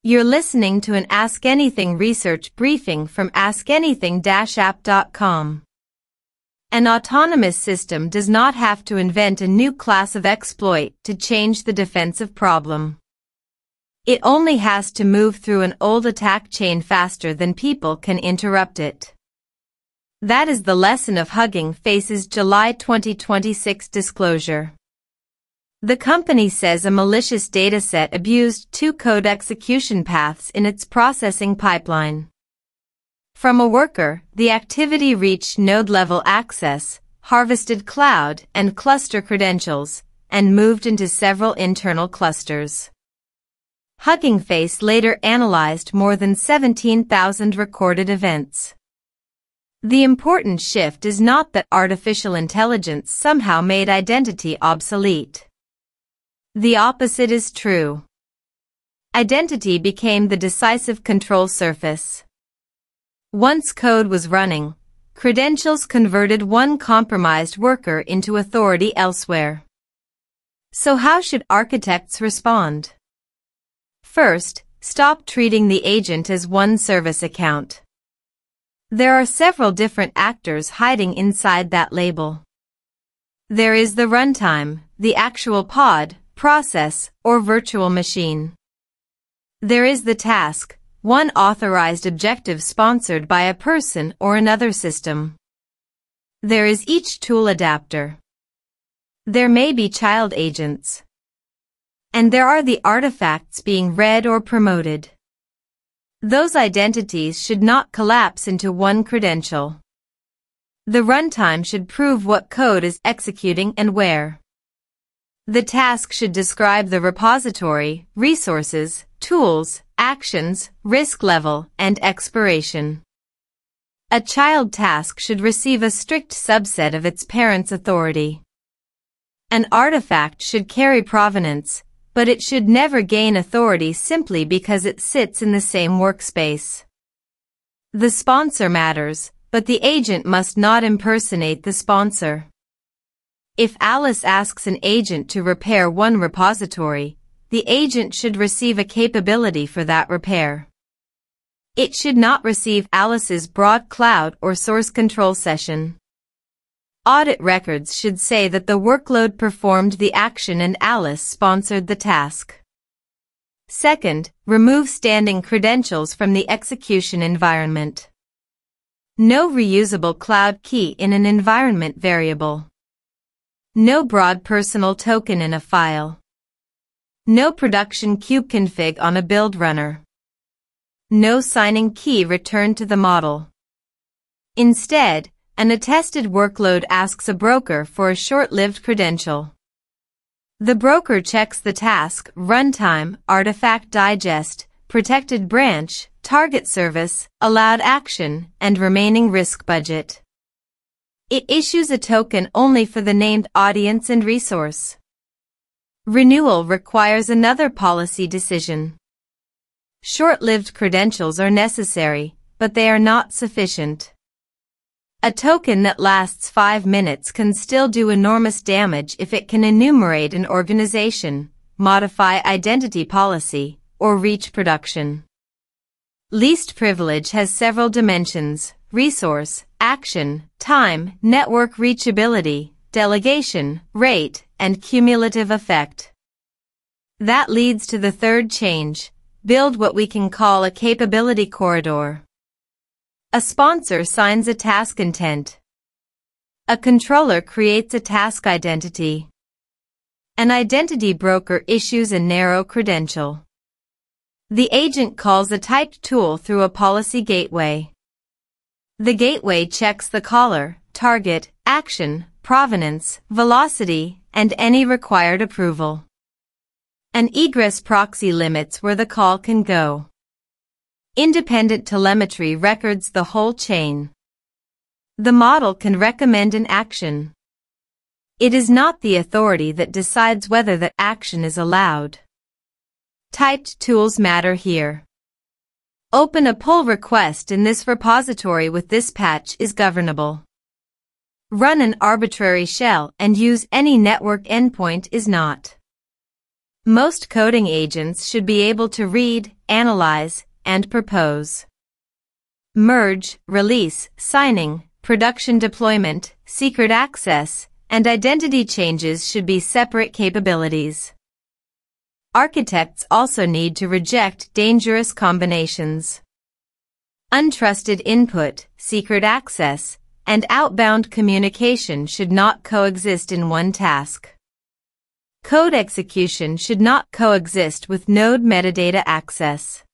You're listening to an Ask Anything research briefing from askanything-app.com. An autonomous system does not have to invent a new class of exploit to change the defensive problem. It only has to move through an old attack chain faster than people can interrupt it. That is the lesson of Hugging Face's July 2026 disclosure. The company says a malicious dataset abused two code execution paths in its processing pipeline. From a worker, the activity reached node-level access, harvested cloud and cluster credentials, and moved into several internal clusters. Hugging Face later analyzed more than 17,000 recorded events. The important shift is not that artificial intelligence somehow made identity obsolete. The opposite is true. Identity became the decisive control surface. Once code was running, credentials converted one compromised worker into authority elsewhere. So how should architects respond? First, stop treating the agent as one service account. There are several different actors hiding inside that label. There is the runtime, the actual pod, process, or virtual machine. There is the task, one authorized objective sponsored by a person or another system. There is each tool adapter. There may be child agents. And there are the artifacts being read or promoted. Those identities should not collapse into one credential. The runtime should prove what code is executing and where. The task should describe the repository, resources, tools, actions, risk level, and expiration. A child task should receive a strict subset of its parent's authority. An artifact should carry provenance, but it should never gain authority simply because it sits in the same workspace. The sponsor matters, but the agent must not impersonate the sponsor. If Alice asks an agent to repair one repository, the agent should receive a capability for that repair. It should not receive Alice's broad cloud or source control session. Audit records should say that the workload performed the action and Alice sponsored the task. Second, remove standing credentials from the execution environment. No reusable cloud key in an environment variable. No broad personal token in a file. No production kubeconfig on a build runner. No signing key returned to the model. Instead, an attested workload asks a broker for a short-lived credential. The broker checks the task, runtime, artifact digest, protected branch, target service, allowed action, and remaining risk budget. It issues a token only for the named audience and resource. Renewal requires another policy decision. Short-lived credentials are necessary, but they are not sufficient. A token that lasts 5 minutes can still do enormous damage if it can enumerate an organization, modify identity policy, or reach production. Least privilege has several dimensions: resource, action, time, network reachability, delegation, rate, and cumulative effect. That leads to the third change: build what we can call a capability corridor. A sponsor signs a task intent. A controller creates a task identity. An identity broker issues a narrow credential. The agent calls a typed tool through a policy gateway. The gateway checks the caller, target, action, provenance, velocity, and any required approval. An egress proxy limits where the call can go. Independent telemetry records the whole chain. The model can recommend an action. It is not the authority that decides whether that action is allowed. Typed tools matter here. Open a pull request in this repository with this patch is governable. Run an arbitrary shell and use any network endpoint is not. Most coding agents should be able to read, analyze, and propose. Merge, release, signing, production deployment, secret access, and identity changes should be separate capabilities. Architects also need to reject dangerous combinations. Untrusted input, secret access, and outbound communication should not coexist in one task. Code execution should not coexist with node metadata access.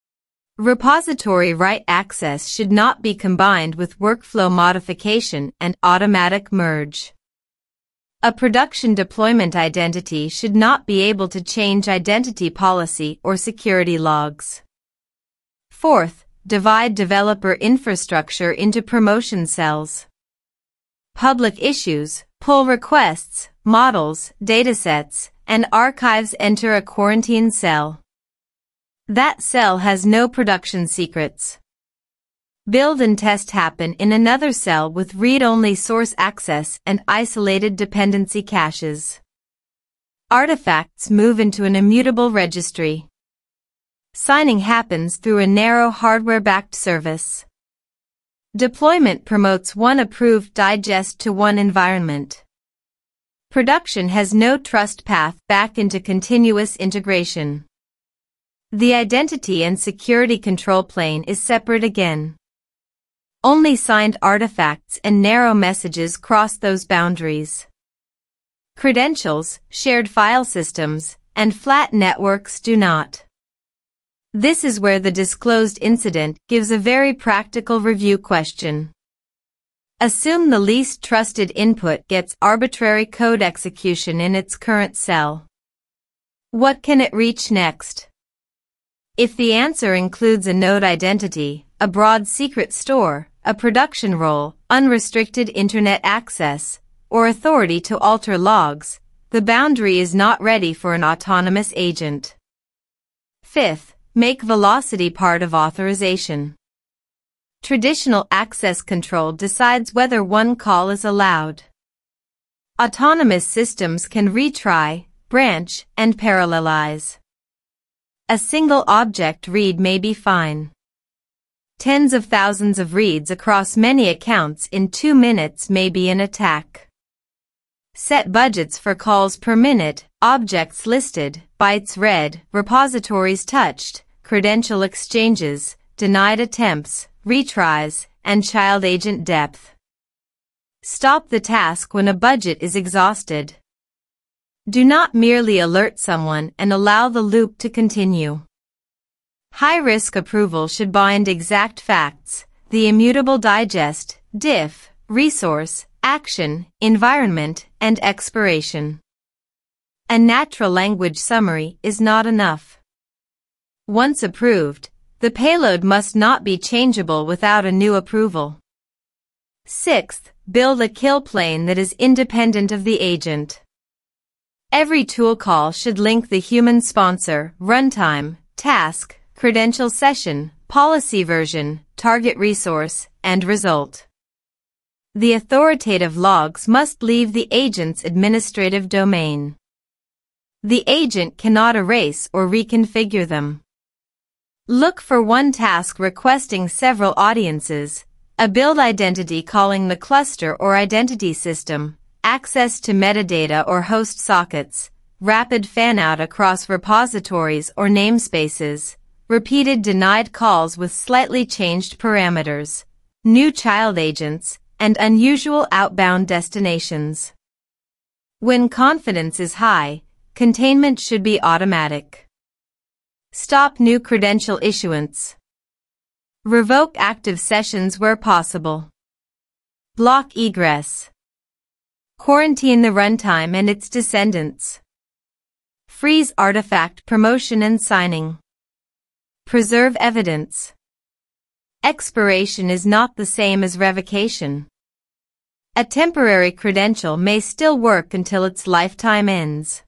Repository write access should not be combined with workflow modification and automatic merge. A production deployment identity should not be able to change identity policy or security logs. Fourth, divide developer infrastructure into promotion cells. Public issues, pull requests, models, datasets, and archives enter a quarantine cell. That cell has no production secrets. Build and test happen in another cell with read-only source access and isolated dependency caches. Artifacts move into an immutable registry. Signing happens through a narrow hardware-backed service. Deployment promotes one approved digest to one environment. Production has no trust path back into continuous integration. The identity and security control plane is separate again. Only signed artifacts and narrow messages cross those boundaries. Credentials, shared file systems, and flat networks do not. This is where the disclosed incident gives a very practical review question. Assume the least trusted input gets arbitrary code execution in its current cell. What can it reach next? If the answer includes a node identity, a broad secret store, a production role, unrestricted internet access, or authority to alter logs, the boundary is not ready for an autonomous agent. Fifth, make velocity part of authorization. Traditional access control decides whether one call is allowed. Autonomous systems can retry, branch, and parallelize. A single object read may be fine. Tens of thousands of reads across many accounts in 2 minutes may be an attack. Set budgets for calls per minute, objects listed, bytes read, repositories touched, credential exchanges, denied attempts, retries, and child agent depth. Stop the task when a budget is exhausted. Do not merely alert someone and allow the loop to continue. High-risk approval should bind exact facts, the immutable digest, diff, resource, action, environment, and expiration. A natural language summary is not enough. Once approved, the payload must not be changeable without a new approval. Sixth, build a kill plane that is independent of the agent. Every tool call should link the human sponsor, runtime, task, credential session, policy version, target resource, and result. The authoritative logs must leave the agent's administrative domain. The agent cannot erase or reconfigure them. Look for one task requesting several audiences, a build identity calling the cluster or identity system, access to metadata or host sockets, rapid fan-out across repositories or namespaces, repeated denied calls with slightly changed parameters, new child agents, and unusual outbound destinations. When confidence is high, containment should be automatic. Stop new credential issuance. Revoke active sessions where possible. Block egress. Quarantine the runtime and its descendants. Freeze artifact promotion and signing. Preserve evidence. Expiration is not the same as revocation. A temporary credential may still work until its lifetime ends.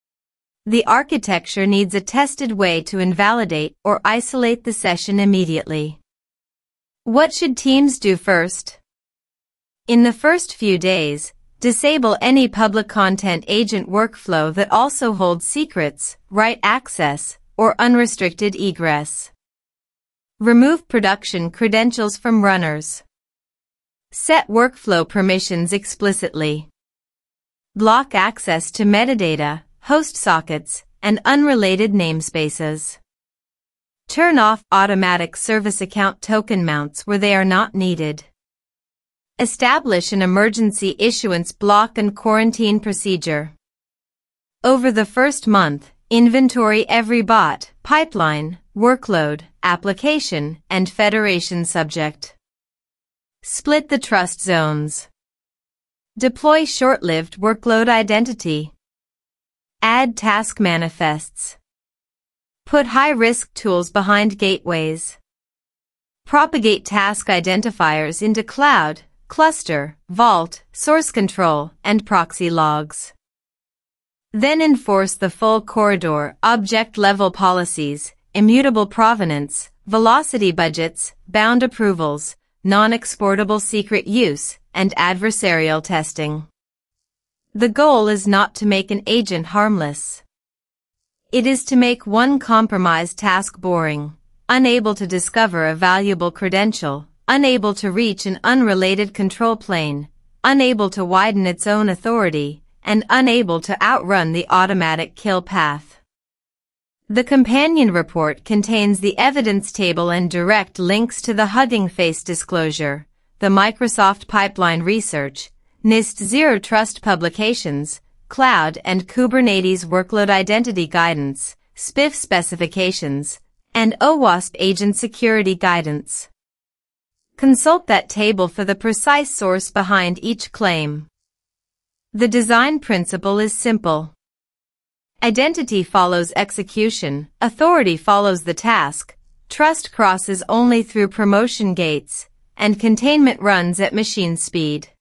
The architecture needs a tested way to invalidate or isolate the session immediately. What should teams do first? In the first few days, Disable any public content agent workflow that also holds secrets, write access, or unrestricted egress. Remove production credentials from runners. Set workflow permissions explicitly. Block access to metadata, host sockets, and unrelated namespaces. Turn off automatic service account token mounts where they are not needed. Establish an emergency issuance block and quarantine procedure. Over the first month, inventory every bot, pipeline, workload, application, and federation subject. Split the trust zones. Deploy short-lived workload identity. Add task manifests. Put high-risk tools behind gateways. Propagate task identifiers into cloud, cluster, vault, source control, and proxy logs. Then enforce the full corridor object-level policies, immutable provenance, velocity budgets, bound approvals, non-exportable secret use, and adversarial testing. The goal is not to make an agent harmless. It is to make one compromised task boring, unable to discover a valuable credential, unable to reach an unrelated control plane, unable to widen its own authority, and unable to outrun the automatic kill path. The companion report contains the evidence table and direct links to the Hugging Face disclosure, the Microsoft Pipeline Research, NIST Zero Trust Publications, Cloud and Kubernetes Workload Identity Guidance, SPIF specifications, and OWASP Agent Security Guidance. Consult that table for the precise source behind each claim. The design principle is simple. Identity follows execution, authority follows the task, trust crosses only through promotion gates, and containment runs at machine speed.